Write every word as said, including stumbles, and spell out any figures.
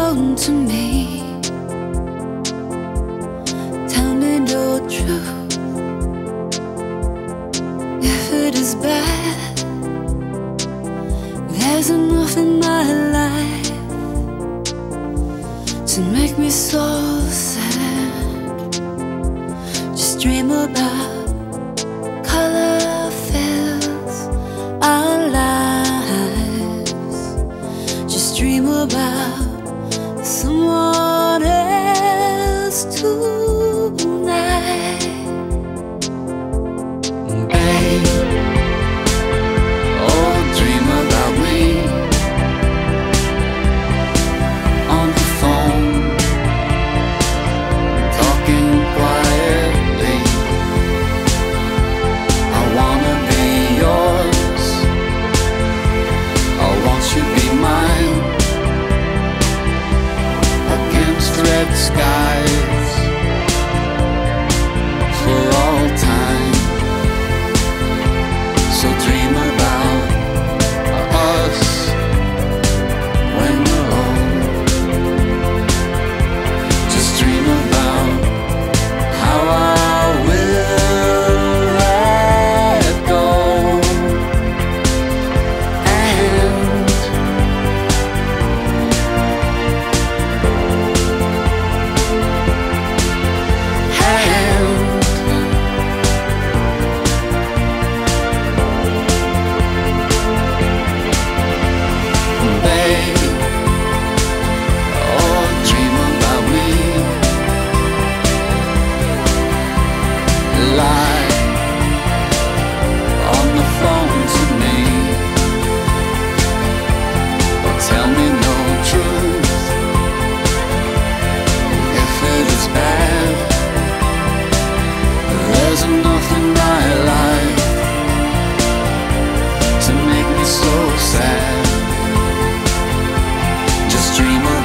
phone to me. Tell me the truth. If it is bad, there's enough in my life to make me so sad. Just dream about color fills our lives. Just dream about someone else tonight. Babe, oh, dream about me on the phone, talking quietly. I wanna be yours, I want you to be mine. Against red skies for all time. So dream about us when we're old. Just dream about how I will let go. And so sad. Just dream